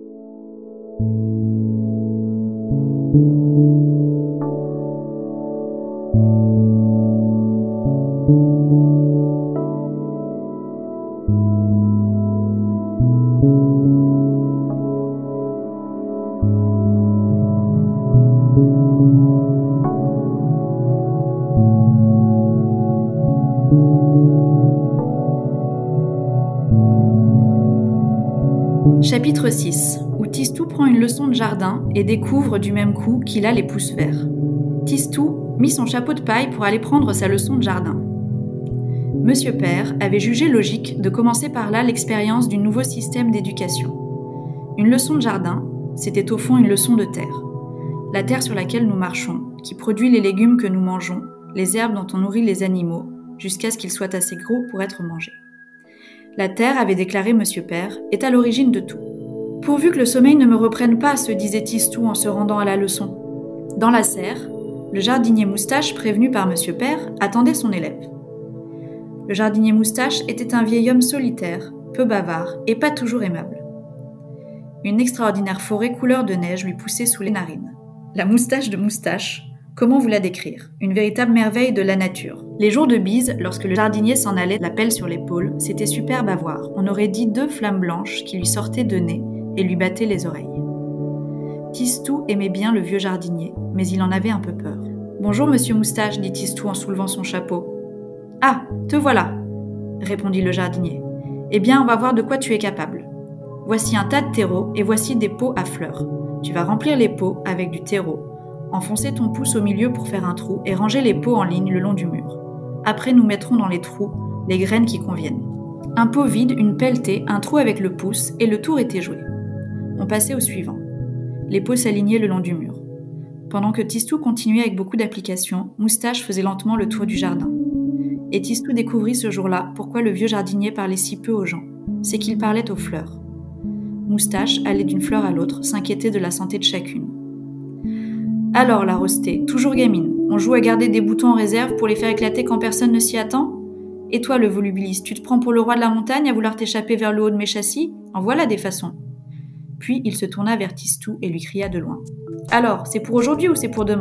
Chapitre six, où Tisse-tout prend une leçon de jardin et découvre du même coup qu'il a les pouces verts. Tisse-tout mit son chapeau de paille pour aller prendre sa leçon de jardin. Monsieur Père avait jugé logique de commencer par là l'expérience du nouveau système d'éducation. Une leçon de jardin, c'était au fond une leçon de terre. La terre sur laquelle nous marchons, qui produit les légumes que nous mangeons, les herbes dont on nourrit les animaux, jusqu'à ce qu'ils soient assez gros pour être mangés. La terre, avait déclaré Monsieur Père, est à l'origine de tout. Pourvu que le sommeil ne me reprenne pas, se disait Tisse-tout en se rendant à la leçon. Dans la serre, le jardinier Moustache, prévenu par Monsieur Père, attendait son élève. Le jardinier Moustache était un vieil homme solitaire, peu bavard et pas toujours aimable. Une extraordinaire forêt couleur de neige lui poussait sous les narines. La moustache de Moustache, comment vous la décrire ? Une véritable merveille de la nature. Les jours de bise, lorsque le jardinier s'en allait, la pelle sur l'épaule, c'était superbe à voir. On aurait dit deux flammes blanches qui lui sortaient de nez et lui battaient les oreilles. Tisse-tout aimait bien le vieux jardinier, mais il en avait un peu peur. « Bonjour, monsieur Moustache, dit Tisse-tout en soulevant son chapeau. »« Ah, te voilà !» répondit le jardinier. « Eh bien, on va voir de quoi tu es capable. Voici un tas de terreau et voici des pots à fleurs. Tu vas remplir les pots avec du terreau, enfoncer ton pouce au milieu pour faire un trou et ranger les pots en ligne le long du mur. Après, nous mettrons dans les trous les graines qui conviennent. Un pot vide, une pelletée, un trou avec le pouce, et le tour était joué. On passait au suivant. Les pots s'alignaient le long du mur. Pendant que Tisse-tout continuait avec beaucoup d'application, Moustache faisait lentement le tour du jardin. Et Tisse-tout découvrit ce jour-là pourquoi le vieux jardinier parlait si peu aux gens. C'est qu'il parlait aux fleurs. Moustache allait d'une fleur à l'autre, s'inquiétait de la santé de chacune. « Alors, la rostée, toujours gamine, on joue à garder des boutons en réserve pour les faire éclater quand personne ne s'y attend ? Et toi, le volubiliste, tu te prends pour le roi de la montagne à vouloir t'échapper vers le haut de mes châssis ? En voilà des façons. » Puis il se tourna vers Tisse-tout et lui cria de loin. « Alors, c'est pour aujourd'hui ou c'est pour demain ? »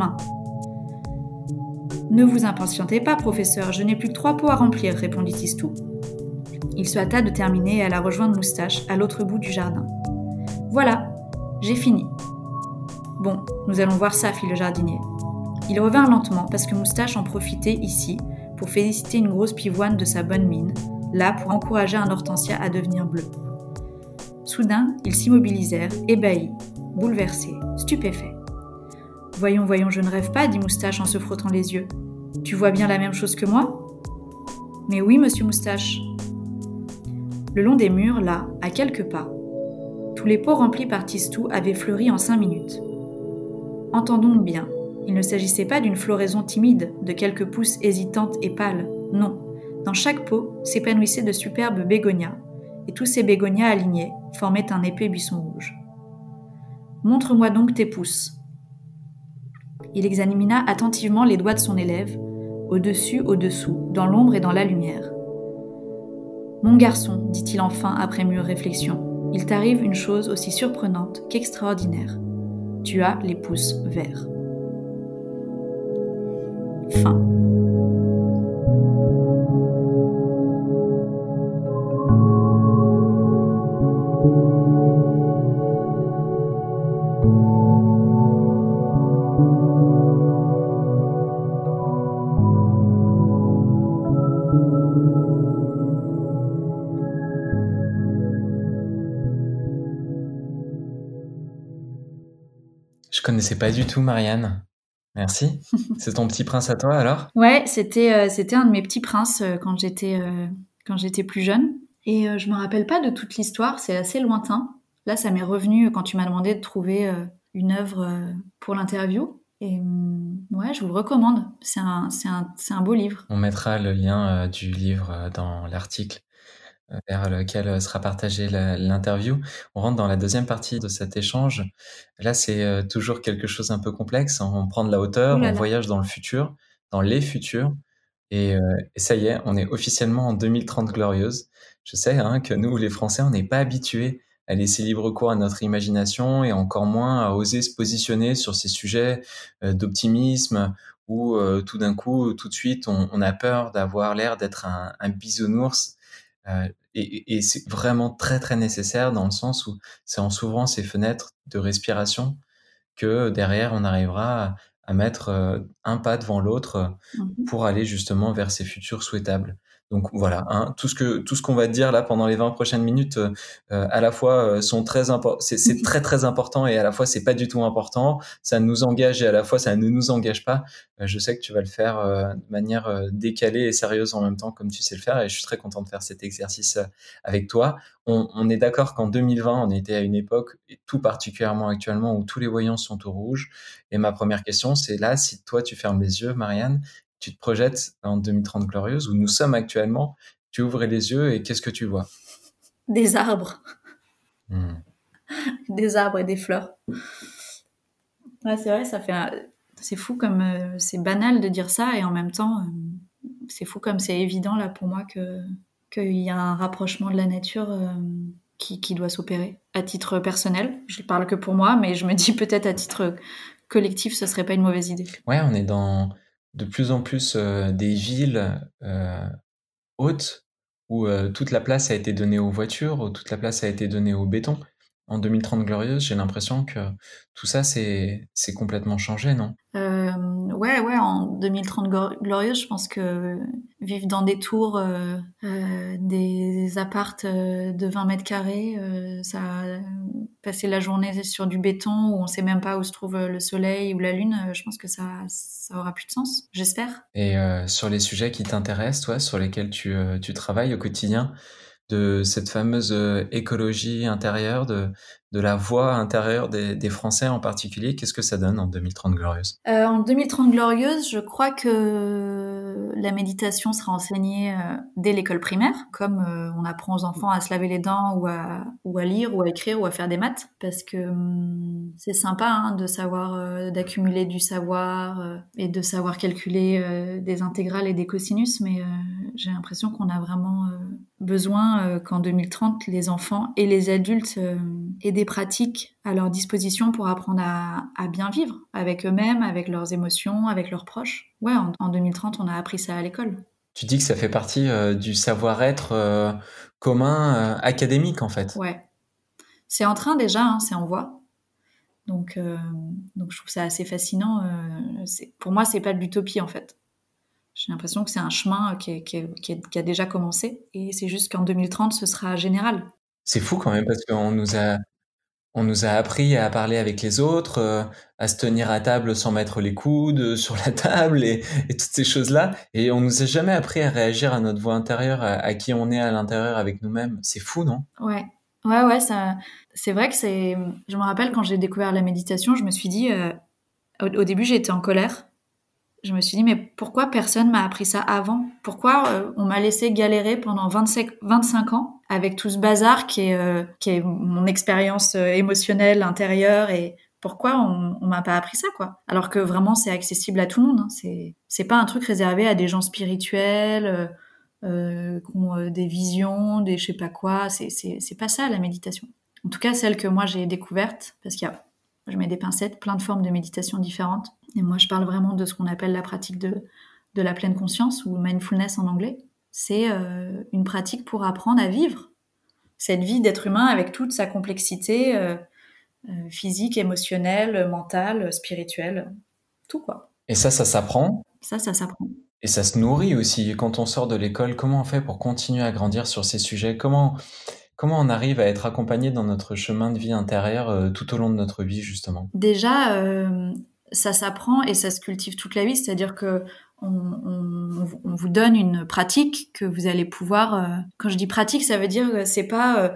« Ne vous impatientez pas, professeur, je n'ai plus que trois pots à remplir, répondit Tisse-tout. Il se hâta de terminer et alla rejoindre Moustache à l'autre bout du jardin. « Voilà, j'ai fini. » « Bon, nous allons voir ça, fit le jardinier. » Il revint lentement parce que Moustache en profitait ici pour féliciter une grosse pivoine de sa bonne mine, là pour encourager un hortensia à devenir bleu. Soudain, ils s'immobilisèrent, ébahis, bouleversés, stupéfaits. « Voyons, voyons, je ne rêve pas, dit Moustache en se frottant les yeux. Tu vois bien la même chose que moi ? » « Mais oui, monsieur Moustache. » Le long des murs, là, à quelques pas, tous les pots remplis par Tisse-tout avaient fleuri en cinq minutes. Entendons bien, il ne s'agissait pas d'une floraison timide, de quelques pousses hésitantes et pâles, non. Dans chaque pot s'épanouissaient de superbes bégonias, et tous ces bégonias alignés formaient un épais buisson rouge. « Montre-moi donc tes pousses. » Il examina attentivement les doigts de son élève, au-dessus, au-dessous, dans l'ombre et dans la lumière. « Mon garçon, dit-il enfin après mûre réflexion, il t'arrive une chose aussi surprenante qu'extraordinaire. Tu as les pouces verts. » Fin. Je connaissais pas du tout, Marianne. Merci. C'est ton petit prince à toi, alors ? Ouais, c'était, euh, c'était un de mes petits princes euh, quand, j'étais, euh, quand j'étais plus jeune. Et euh, je me rappelle pas de toute l'histoire, c'est assez lointain. Là, ça m'est revenu quand tu m'as demandé de trouver euh, une œuvre euh, pour l'interview. Et hum, ouais, je vous le recommande. C'est un, c'est un, c'est un beau livre. On mettra le lien euh, du livre euh, dans l'article euh, vers lequel euh, sera partagée la- l'interview. On rentre dans la deuxième partie de cet échange. Là, c'est euh, toujours quelque chose un peu complexe. On prend de la Ouh hauteur, là on là. voyage dans le futur, dans les futurs. Et, euh, et ça y est, on est officiellement en deux mille trente glorieuse. Je sais hein, que nous, les Français, on n'est pas habitués à laisser libre cours à notre imagination et encore moins à oser se positionner sur ces sujets euh, d'optimisme où euh, tout d'un coup, tout de suite, on, on a peur d'avoir l'air d'être un, un bisounours. Euh, et, et c'est vraiment très très nécessaire dans le sens où c'est en s'ouvrant ces fenêtres de respiration que derrière on arrivera à, à mettre euh, un pas devant l'autre euh, Mhm. pour aller justement vers ces futurs souhaitables. Donc voilà, hein, tout ce que tout ce qu'on va te dire là pendant les vingt prochaines minutes, euh, euh, à la fois euh, sont très impor- c'est, c'est très très important et à la fois c'est pas du tout important. Ça nous engage et à la fois ça ne nous engage pas. Euh, je sais que tu vas le faire euh, de manière euh, décalée et sérieuse en même temps comme tu sais le faire et je suis très content de faire cet exercice euh, avec toi. On, on est d'accord qu'en deux mille vingt, on était à une époque, et tout particulièrement actuellement, où tous les voyants sont au rouge. Et ma première question, c'est là, si toi tu fermes les yeux, Marianne, tu te projettes en deux mille trente glorieuse, où nous sommes actuellement, tu ouvres les yeux et qu'est-ce que tu vois? Des arbres, Hmm. des arbres et des fleurs. Ouais, c'est vrai, ça fait. un- C'est fou comme euh, c'est banal de dire ça et en même temps, euh, c'est fou comme c'est évident là pour moi que qu'il y a un rapprochement de la nature euh, qui, qui doit s'opérer. À titre personnel, je parle que pour moi, mais je me dis peut-être à titre collectif, ce serait pas une mauvaise idée. Ouais, on est dans de plus en plus euh, des villes euh, haute où euh, toute la place a été donnée aux voitures, où toute la place a été donnée au béton. En deux mille trente glorieuse, j'ai l'impression que tout ça, c'est, c'est complètement changé, non? Euh, ouais, ouais, en deux mille trente glorieuse, je pense que vivre dans des tours, euh, euh, des appartes euh, de vingt mètres carrés, euh, ça, passer la journée sur du béton où on sait même pas où se trouve le soleil ou la lune, euh, je pense que ça, ça aura plus de sens, j'espère. Et euh, sur les sujets qui t'intéressent, toi, sur lesquels tu, euh, tu travailles au quotidien, de cette fameuse euh, écologie intérieure, de, de la voix intérieure des, des Français en particulier, qu'est-ce que ça donne en deux mille trente glorieuse? Euh, en deux mille trente glorieuse, je crois que la méditation sera enseignée euh, dès l'école primaire, comme euh, on apprend aux enfants à se laver les dents ou à, ou à lire ou à écrire ou à faire des maths, parce que hum, c'est sympa hein, de savoir, euh, d'accumuler du savoir euh, et de savoir calculer euh, des intégrales et des cosinus, mais euh, j'ai l'impression qu'on a vraiment euh, besoin euh, qu'en deux mille trente, les enfants et les adultes euh, aient des pratiques à leur disposition pour apprendre à, à bien vivre avec eux-mêmes, avec leurs émotions, avec leurs proches. Ouais, en, en deux mille trente, on a appris ça à l'école. Tu dis que ça fait partie euh, du savoir-être euh, commun euh, académique, en fait. Ouais. C'est en train déjà, hein, c'est en voie. Donc, euh, donc je trouve ça assez fascinant. Euh, c'est- pour moi, c'est pas de l'utopie en fait. J'ai l'impression que c'est un chemin qui, est- qui, est- qui est- qui a déjà commencé. Et c'est juste qu'en deux mille trente, ce sera général. C'est fou quand même parce qu'on nous a, on nous a appris à parler avec les autres, euh, à se tenir à table sans mettre les coudes euh, sur la table et, et toutes ces choses-là. Et on nous a jamais appris à réagir à notre voix intérieure, à, à qui on est à l'intérieur avec nous-mêmes. C'est fou, non? Ouais, ouais, ouais, ça, c'est vrai que c'est. Je me rappelle quand j'ai découvert la méditation, je me suis dit, euh, au, au début, j'étais en colère. Je me suis dit, mais pourquoi personne m'a appris ça avant? Pourquoi euh, on m'a laissé galérer pendant vingt-cinq, vingt-cinq ans avec tout ce bazar qui est, euh, qui est mon expérience euh, émotionnelle intérieure et pourquoi on, on m'a pas appris ça, quoi? Alors que vraiment, c'est accessible à tout le monde. Hein. C'est, c'est pas un truc réservé à des gens spirituels, euh, euh, qui ont euh, des visions, des je sais pas quoi. C'est, c'est, c'est pas ça, la méditation. En tout cas, celle que moi j'ai découverte, parce qu'il y a, je mets des pincettes, plein de formes de méditation différentes. Et moi, je parle vraiment de ce qu'on appelle la pratique de, de la pleine conscience ou mindfulness en anglais. C'est euh, une pratique pour apprendre à vivre cette vie d'être humain avec toute sa complexité euh, euh, physique, émotionnelle, mentale, spirituelle, tout quoi. Et ça, ça s'apprend Ça, ça s'apprend. et ça se nourrit aussi. Quand on sort de l'école, comment on fait pour continuer à grandir sur ces sujets? Comment, comment on arrive à être accompagné dans notre chemin de vie intérieur euh, tout au long de notre vie, justement? Déjà, euh, ça s'apprend et ça se cultive toute la vie, c'est-à-dire que on, on, on vous donne une pratique que vous allez pouvoir. Euh, quand je dis pratique, ça veut dire que c'est pas euh,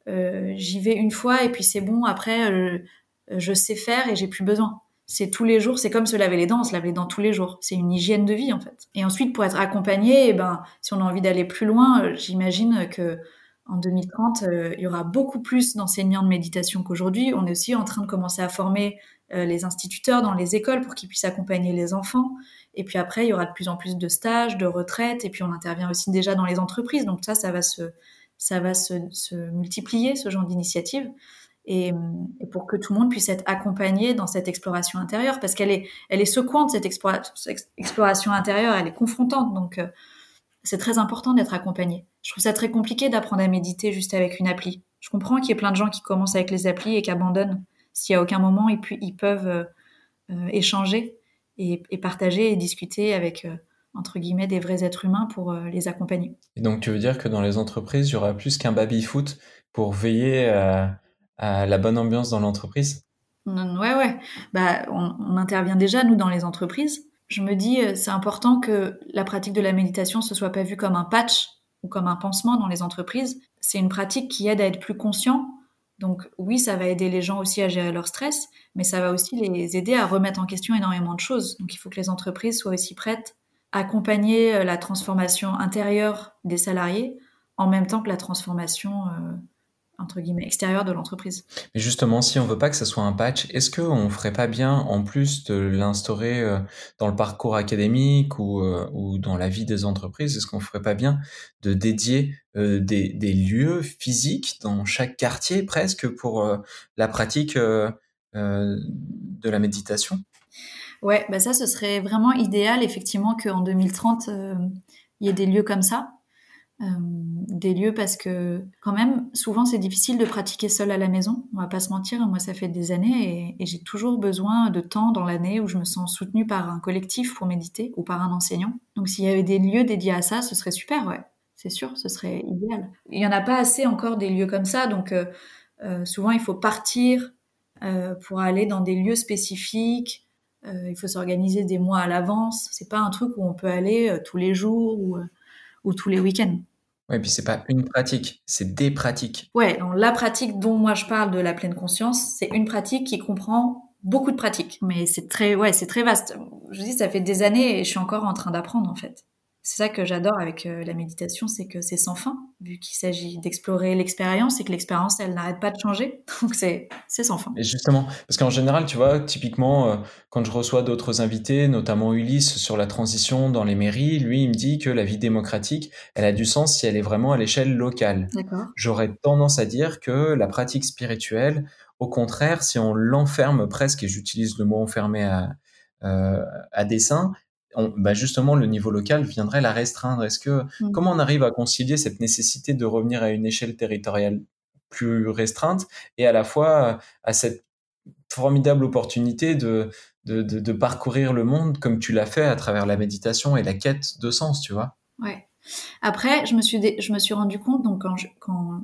euh, j'y vais une fois et puis c'est bon, après, euh, je sais faire et j'ai plus besoin. C'est tous les jours, c'est comme se laver les dents, on se lave les dents tous les jours. C'est une hygiène de vie, en fait. Et ensuite, pour être accompagné, eh ben, si on a envie d'aller plus loin, euh, j'imagine que en deux mille trente, euh, il y aura beaucoup plus d'enseignants de méditation qu'aujourd'hui. On est aussi en train de commencer à former euh, les instituteurs dans les écoles pour qu'ils puissent accompagner les enfants. Et puis après, il y aura de plus en plus de stages, de retraites. Et puis on intervient aussi déjà dans les entreprises. Donc ça, ça va se, ça va se, se multiplier, ce genre d'initiative. Et, et pour que tout le monde puisse être accompagné dans cette exploration intérieure, parce qu'elle est, elle est secouante, cette explora- exploration intérieure, elle est confrontante. Donc euh, c'est très important d'être accompagné. Je trouve ça très compliqué d'apprendre à méditer juste avec une appli. Je comprends qu'il y ait plein de gens qui commencent avec les applis et qui abandonnent si à aucun moment ils, pu- ils peuvent euh, euh, échanger et, et partager et discuter avec, euh, entre guillemets, des vrais êtres humains pour euh, les accompagner. Et donc, tu veux dire que dans les entreprises, il y aura plus qu'un baby-foot pour veiller à, à la bonne ambiance dans l'entreprise? Non, ouais, ouais. Bah, on, on intervient déjà, nous, dans les entreprises. Je me dis, euh, c'est important que la pratique de la méditation ne soit pas vue comme un patch ou comme un pansement dans les entreprises. C'est une pratique qui aide à être plus conscient. Donc oui, ça va aider les gens aussi à gérer leur stress, mais ça va aussi les aider à remettre en question énormément de choses. Donc il faut que les entreprises soient aussi prêtes à accompagner euh, la transformation intérieure des salariés en même temps que la transformation, euh, entre guillemets, extérieure de l'entreprise. Mais justement, si on veut pas que ça soit un patch, est-ce qu'on ferait pas bien, en plus de l'instaurer euh, dans le parcours académique ou, euh, ou dans la vie des entreprises, est-ce qu'on ferait pas bien de dédier euh, des, des lieux physiques dans chaque quartier presque pour euh, la pratique euh, euh, de la méditation? Ouais, bah ça, ce serait vraiment idéal, effectivement, qu'en deux mille trente, euh, il y ait des lieux comme ça. Euh, des lieux parce que, quand même, souvent, c'est difficile de pratiquer seul à la maison. On va pas se mentir, moi, ça fait des années et, et j'ai toujours besoin de temps dans l'année où je me sens soutenue par un collectif pour méditer ou par un enseignant. Donc, s'il y avait des lieux dédiés à ça, ce serait super, ouais. C'est sûr, ce serait idéal. Il y en a pas assez encore des lieux comme ça, donc euh, euh, souvent, il faut partir euh, pour aller dans des lieux spécifiques. Euh, il faut s'organiser des mois à l'avance. C'est pas un truc où on peut aller euh, tous les jours ou, euh, ou tous les week-ends. Ouais, et puis c'est pas une pratique, c'est des pratiques. Ouais, donc la pratique dont moi je parle de la pleine conscience, c'est une pratique qui comprend beaucoup de pratiques. Mais c'est très, ouais, c'est très vaste. Je dis, ça fait des années et je suis encore en train d'apprendre en fait. C'est ça que j'adore avec euh, la méditation, c'est que c'est sans fin, vu qu'il s'agit d'explorer l'expérience et que l'expérience, elle n'arrête pas de changer. Donc c'est, c'est sans fin. Et justement, parce qu'en général, tu vois, typiquement, euh, quand je reçois d'autres invités, notamment Ulysse sur la transition dans les mairies, lui, il me dit que la vie démocratique, elle a du sens si elle est vraiment à l'échelle locale. D'accord. J'aurais tendance à dire que la pratique spirituelle, au contraire, si on l'enferme presque, et j'utilise le mot enfermer à, euh, à dessein, on, bah justement, le niveau local viendrait la restreindre. Est-ce que, Mm. comment on arrive à concilier cette nécessité de revenir à une échelle territoriale plus restreinte et à la fois à cette formidable opportunité de, de, de, de parcourir le monde comme tu l'as fait à travers la méditation et la quête de sens, tu vois? Ouais. Après, je me suis, dé- je me suis rendu compte, donc quand je- quand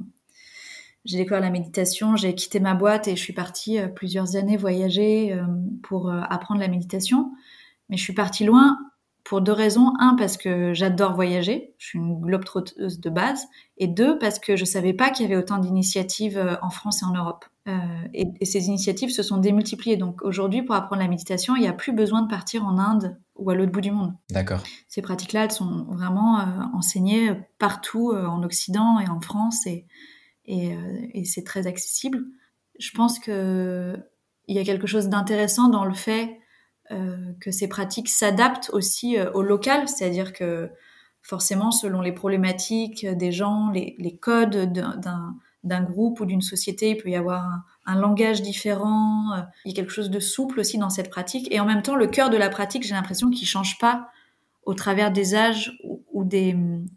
j'ai découvert la méditation, j'ai quitté ma boîte et je suis partie euh, plusieurs années voyager euh, pour euh, apprendre la méditation. Mais je suis partie loin pour deux raisons. Un, parce que j'adore voyager, je suis une globe-trotteuse de base. Et deux, parce que je savais pas qu'il y avait autant d'initiatives euh, en France et en Europe. Euh, et, et ces initiatives se sont démultipliées. Donc aujourd'hui, pour apprendre la méditation, il n'y a plus besoin de partir en Inde ou à l'autre bout du monde. D'accord. Ces pratiques-là, elles sont vraiment euh, enseignées partout euh, en Occident et en France. Et, et, euh, et c'est très accessible. Je pense que il y a quelque chose d'intéressant dans le fait euh, que ces pratiques s'adaptent aussi euh, au local, c'est-à-dire que forcément, selon les problématiques des gens, les, les codes d'un, d'un, d'un groupe ou d'une société, il peut y avoir un, un langage différent. Euh, il y a quelque chose de souple aussi dans cette pratique. Et en même temps, le cœur de la pratique, j'ai l'impression qu'il change pas au travers des âges ou, ou des,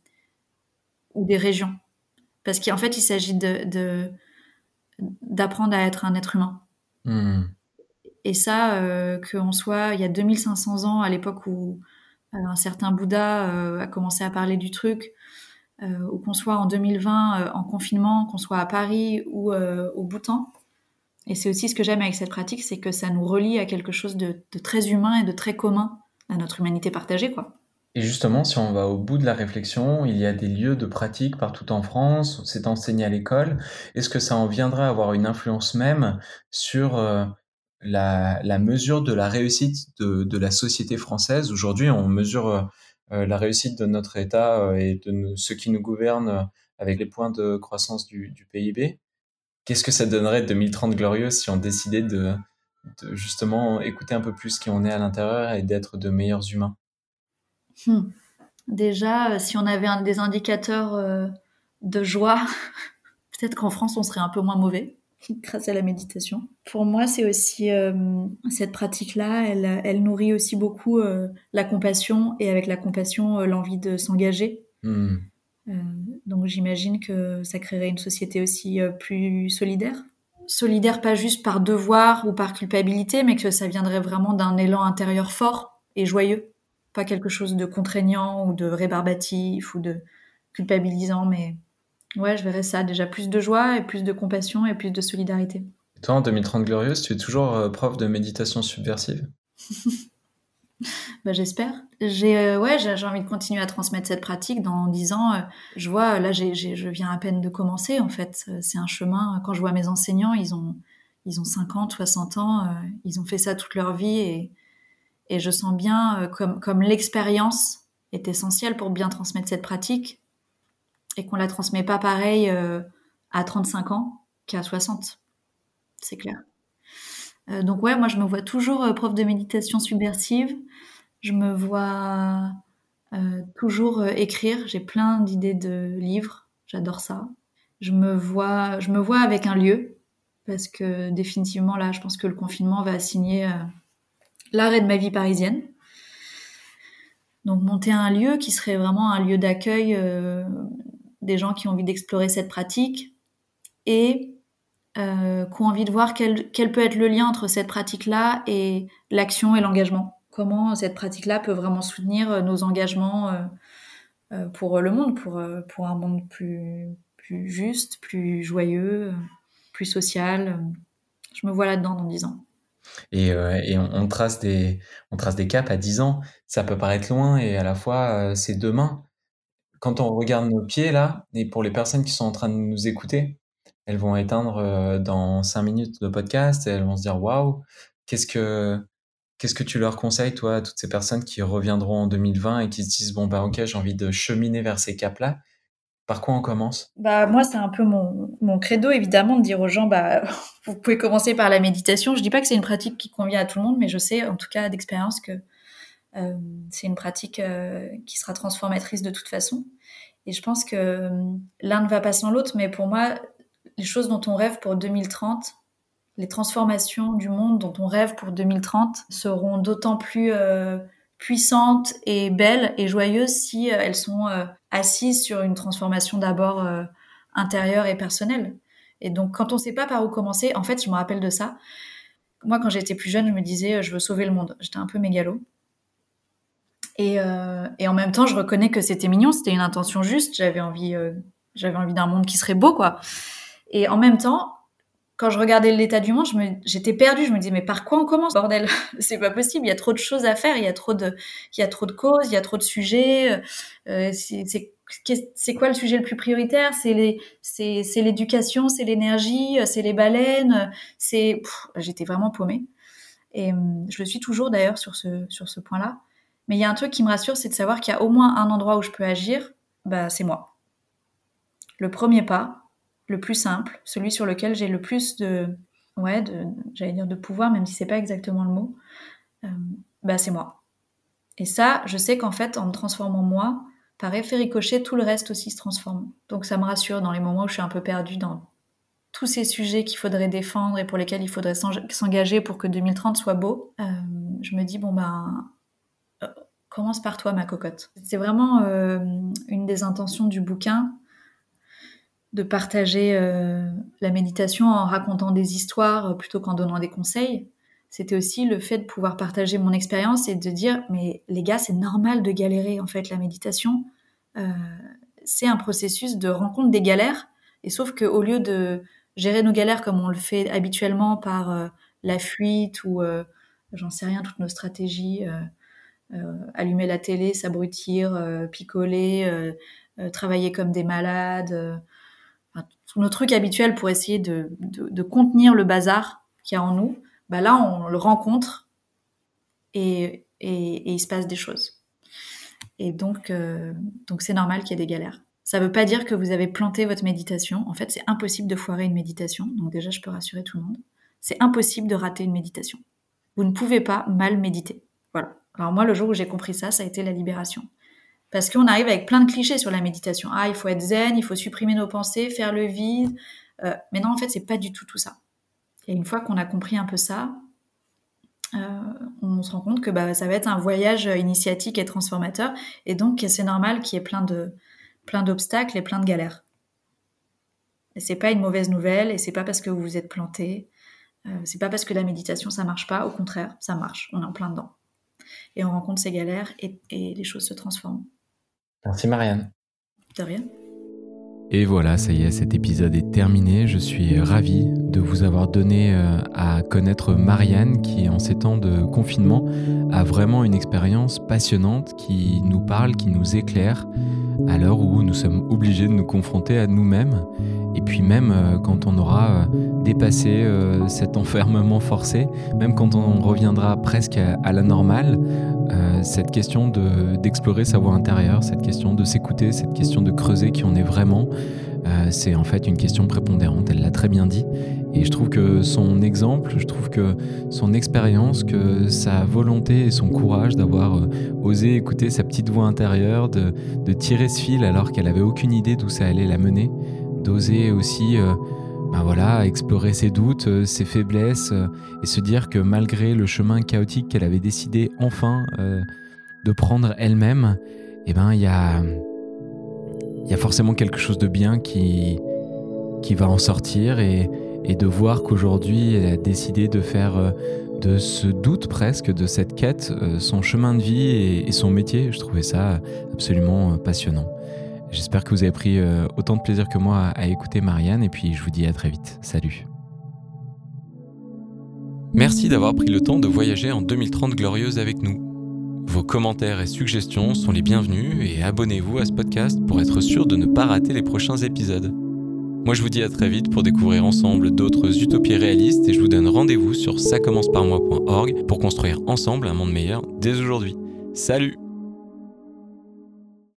ou des régions. Parce qu'en fait, il s'agit de, de, d'apprendre à être un être humain. Hmm. Et ça, euh, qu'on soit il y a deux mille cinq cents ans, à l'époque où euh, un certain Bouddha euh, a commencé à parler du truc, euh, ou qu'on soit en deux mille vingt euh, en confinement, qu'on soit à Paris ou euh, au Bhoutan. Et c'est aussi ce que j'aime avec cette pratique, c'est que ça nous relie à quelque chose de, de très humain et de très commun, à notre humanité partagée, quoi. Et justement, si on va au bout de la réflexion, il y a des lieux de pratique partout en France, c'est enseigné à l'école. Est-ce que ça en viendrait à avoir une influence même sur, heu, la la mesure de la réussite de de la société française? Aujourd'hui, on mesure, heu heu, la réussite de notre État, heu et de ne ceux qui nous gouvernent, heu, avec les points de croissance du du P I B. Qu'est-ce que ça donnerait deux mille trente glorieux si on décidait de de justement écouter un peu plus qui on est à l'intérieur et d'être de meilleurs humains? Mmh. Déjà, euh, si on avait un, des indicateurs euh, de joie, peut-être qu'en France, on serait un peu moins mauvais grâce à la méditation. Pour moi, c'est aussi euh, cette pratique-là, elle, elle nourrit aussi beaucoup euh, la compassion et avec la compassion, euh, l'envie de s'engager. Mmh. Euh, donc j'imagine que ça créerait une société aussi euh, plus solidaire. Solidaire pas juste par devoir ou par culpabilité, mais que ça viendrait vraiment d'un élan intérieur fort et joyeux. Pas quelque chose de contraignant ou de rébarbatif ou de culpabilisant, mais ouais, je verrais ça. Déjà plus de joie et plus de compassion et plus de solidarité. Et toi, en deux mille trente glorieuse, tu es toujours, heu, prof de méditation subversive? Bah, j'espère. J'ai euh, ouais, j'ai j'ai envie de continuer à transmettre cette pratique dans dix ans. Euh, je vois, là, j'ai, j'ai, je viens à peine de commencer, en fait. Euh, C'est un chemin. Quand je vois mes enseignants, ils ont, ils ont cinquante, soixante ans. Euh, ils ont fait ça toute leur vie et, et je sens bien euh, comme, comme l'expérience est essentielle pour bien transmettre cette pratique et qu'on la transmet pas pareil euh, à trente-cinq ans qu'à soixante. C'est clair. Euh, donc ouais, moi, je me vois toujours euh, prof de méditation subversive. Je me vois Euh, toujours euh, écrire, j'ai plein d'idées de livres, j'adore ça. Je me vois, je me vois avec un lieu parce que définitivement là, je pense que le confinement va signer euh, l'arrêt de ma vie parisienne. Donc monter un lieu qui serait vraiment un lieu d'accueil euh, des gens qui ont envie d'explorer cette pratique et euh, qui ont envie de voir quel, quel peut être le lien entre cette pratique-là et l'action et l'engagement. Comment cette pratique-là peut vraiment soutenir euh, nos engagements euh, euh, pour le monde, pour, euh, pour un monde plus, plus juste, plus joyeux, euh, plus social. Je me vois là-dedans dans dix ans. Et heu et on on trace des on trace des caps à dix ans. Ça peut paraître loin et à la fois, heu, c'est demain. Quand on regarde nos pieds là et pour les personnes qui sont en train de nous écouter, elles vont éteindre, heu, dans cinq minutes le podcast et elles vont se dire: «Waouh, qu'est-ce que qu'est-ce que tu leur conseilles toi à toutes ces personnes qui reviendront en deux mille vingt et qui se disent: "Bon bah OK, j'ai envie de cheminer vers ces caps-là"». Par quoi on commence? Bah, moi, c'est un peu mon, mon credo, évidemment, de dire aux gens, bah, vous pouvez commencer par la méditation. Je dis pas que c'est une pratique qui convient à tout le monde, mais je sais, en tout cas, d'expérience, que euh, c'est une pratique euh, qui sera transformatrice de toute façon. Et je pense que euh, l'un ne va pas sans l'autre, mais pour moi, les choses dont on rêve pour deux mille trente, les transformations du monde dont on rêve pour deux mille trente seront d'autant plus euh, puissantes et belles et joyeuses si euh, elles sont euh, assises sur une transformation d'abord euh, intérieure et personnelle. Et donc, quand on ne sait pas par où commencer, en fait, je me rappelle de ça. Moi, quand j'étais plus jeune, je me disais, euh, je veux sauver le monde. J'étais un peu mégalo. Et, euh, et en même temps, je reconnais que c'était mignon, c'était une intention juste. J'avais envie, euh, j'avais envie d'un monde qui serait beau, quoi. Et en même temps, quand je regardais l'état du monde, je me, j'étais perdue. Je me disais, mais par quoi on commence, bordel? C'est pas possible. Il y a trop de choses à faire. Il y a trop de, il y a trop de causes. Il y a trop de sujets. Euh, c'est, c'est, c'est quoi le sujet le plus prioritaire? C'est les, c'est, c'est l'éducation, c'est l'énergie, c'est les baleines. C'est, pff, j'étais vraiment paumée. Et hum, je le suis toujours d'ailleurs sur ce, sur ce point-là. Mais il y a un truc qui me rassure, c'est de savoir qu'il y a au moins un endroit où je peux agir. Bah, c'est moi. Le premier pas, le plus simple, celui sur lequel j'ai le plus de, ouais, de, j'allais dire de pouvoir, même si c'est pas exactement le mot, euh, bah c'est moi. Et ça, je sais qu'en fait, en me transformant moi, par effet ricochet, tout le reste aussi se transforme. Donc ça me rassure dans les moments où je suis un peu perdue dans tous ces sujets qu'il faudrait défendre et pour lesquels il faudrait s'engager pour que deux mille trente soit beau. Euh, je me dis bon ben euh, commence par toi, ma cocotte. C'est vraiment euh, une des intentions du bouquin, de partager euh, la méditation en racontant des histoires euh, plutôt qu'en donnant des conseils. C'était aussi le fait de pouvoir partager mon expérience et de dire, mais les gars, c'est normal de galérer. En fait, la méditation, euh, c'est un processus de rencontre des galères. Et sauf qu'au lieu de gérer nos galères comme on le fait habituellement par euh, la fuite ou, euh, j'en sais rien, toutes nos stratégies, euh, euh, allumer la télé, s'abrutir, euh, picoler, euh, euh, travailler comme des malades, euh, enfin, tous nos trucs habituels pour essayer de, de, de contenir le bazar qu'il y a en nous, bah là on le rencontre et, et, et il se passe des choses. Et donc, euh, donc c'est normal qu'il y ait des galères. Ça ne veut pas dire que vous avez planté votre méditation. En fait, c'est impossible de foirer une méditation. Donc déjà, je peux rassurer tout le monde. C'est impossible de rater une méditation. Vous ne pouvez pas mal méditer. Voilà. Alors moi, le jour où j'ai compris ça, ça a été la libération. Parce qu'on arrive avec plein de clichés sur la méditation. Ah, il faut être zen, il faut supprimer nos pensées, faire le vide. Euh, mais non, en fait, c'est pas du tout tout ça. Et une fois qu'on a compris un peu ça, euh, on se rend compte que bah, ça va être un voyage initiatique et transformateur. Et donc, c'est normal qu'il y ait plein de, plein d'obstacles et plein de galères. Et c'est pas une mauvaise nouvelle, et c'est pas parce que vous vous êtes planté, euh, c'est pas parce que la méditation ça marche pas, au contraire, ça marche, on est en plein dedans. Et on rencontre ces galères et, et les choses se transforment. Merci Marianne. De rien. Et voilà, ça y est, cet épisode est terminé. Je suis ravi de vous avoir donné à connaître Marianne qui, en ces temps de confinement, a vraiment une expérience passionnante qui nous parle, qui nous éclaire à l'heure où nous sommes obligés de nous confronter à nous-mêmes. Et puis même quand on aura dépassé cet enfermement forcé, même quand on reviendra presque à la normale, euh, cette question de, d'explorer sa voix intérieure, cette question de s'écouter, cette question de creuser qui on est vraiment, euh, c'est en fait une question prépondérante, elle l'a très bien dit. Et je trouve que son exemple, je trouve que son expérience, que sa volonté et son courage d'avoir euh, osé écouter sa petite voix intérieure, de, de tirer ce fil alors qu'elle n'avait aucune idée d'où ça allait la mener, d'oser aussi euh, ben voilà, explorer ses doutes, euh, ses faiblesses euh, et se dire que malgré le chemin chaotique qu'elle avait décidé enfin euh, de prendre elle-même, eh ben, il y a, y a forcément quelque chose de bien qui, qui va en sortir et, et de voir qu'aujourd'hui elle a décidé de faire euh, de ce doute presque, de cette quête, euh, son chemin de vie et, et son métier. Je trouvais ça absolument euh, passionnant. J'espère que vous avez pris euh, autant de plaisir que moi à, à écouter Marianne et puis je vous dis à très vite. Salut. Merci d'avoir pris le temps de voyager en deux mille trente glorieuse avec nous. Vos commentaires et suggestions sont les bienvenus et abonnez-vous à ce podcast pour être sûr de ne pas rater les prochains épisodes. Moi je vous dis à très vite pour découvrir ensemble d'autres utopies réalistes et je vous donne rendez-vous sur ça commence par moi point org pour construire ensemble un monde meilleur dès aujourd'hui. Salut!